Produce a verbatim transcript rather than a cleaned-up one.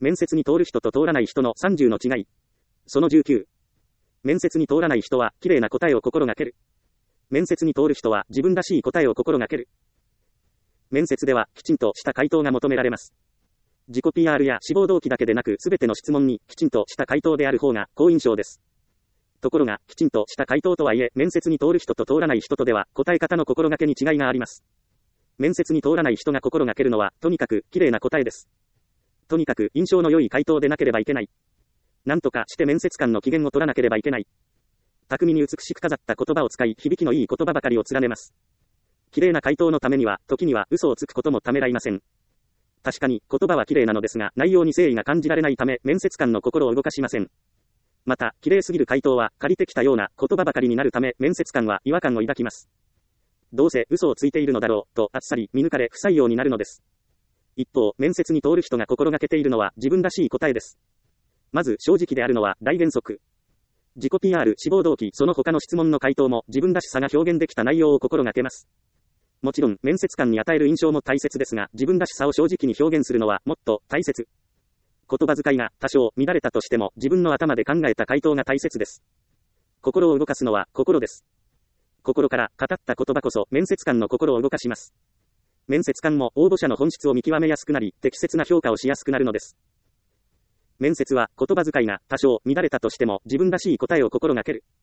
面接に通る人と通らない人のさんじゅうの違い。そのじゅうきゅう。面接に通らない人は、綺麗な答えを心がける。面接に通る人は、自分らしい答えを心がける。面接では、きちんとした回答が求められます。自己 ピーアール や志望動機だけでなく、すべての質問に、きちんとした回答である方が、好印象です。ところが、きちんとした回答とはいえ、面接に通る人と通らない人とでは、答え方の心がけに違いがあります。面接に通らない人が心がけるのは、とにかく、綺麗な答えです。とにかく、印象の良い回答でなければいけない。なんとかして面接官の機嫌を取らなければいけない。巧みに美しく飾った言葉を使い、響きのいい言葉ばかりを連ねます。綺麗な回答のためには、時には嘘をつくこともためらいません。確かに、言葉は綺麗なのですが、内容に誠意が感じられないため、面接官の心を動かしません。また、綺麗すぎる回答は、借りてきたような言葉ばかりになるため、面接官は違和感を抱きます。どうせ嘘をついているのだろう、とあっさり見抜かれ不採用になるのです。一方、面接に通る人が心がけているのは、自分らしい答えです。まず、正直であるのは、大原則。自己 ピーアール、志望動機、その他の質問の回答も、自分らしさが表現できた内容を心がけます。もちろん、面接官に与える印象も大切ですが、自分らしさを正直に表現するのは、もっと大切。言葉遣いが多少乱れたとしても、自分の頭で考えた回答が大切です。心を動かすのは、心です。心から語った言葉こそ、面接官の心を動かします。面接官も応募者の本質を見極めやすくなり、適切な評価をしやすくなるのです。面接は、言葉遣いが多少乱れたとしても、自分らしい答えを心がける。